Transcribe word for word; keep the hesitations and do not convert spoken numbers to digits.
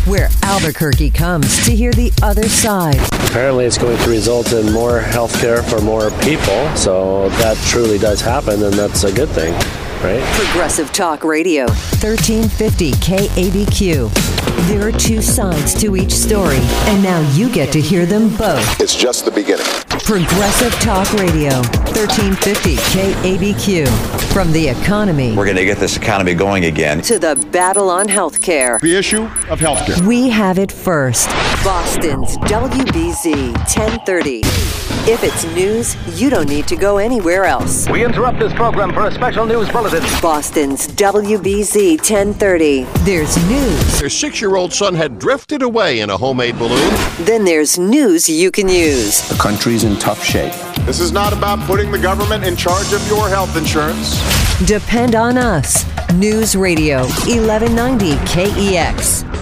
where Albuquerque comes to hear the other side. Apparently it's going to result in more health care for more people, so that truly does happen, and that's a good thing, right? Progressive Talk Radio, thirteen fifty K A B Q. There are two sides to each story, and now you get to hear them both. It's just the beginning. Progressive Talk Radio, thirteen fifty K A B Q. From the economy. We're going to get this economy going again. To the battle on healthcare. The issue of healthcare. We have it first. Boston's W B Z ten thirty. If it's news, you don't need to go anywhere else. We interrupt this program for a special news bulletin. Boston's W B Z ten thirty. There's news. Their six-year-old son had drifted away in a homemade balloon. Then there's news you can use. The country's in tough shape. This is not about putting the government in charge of your health insurance. Depend on us. News Radio, eleven ninety K E X.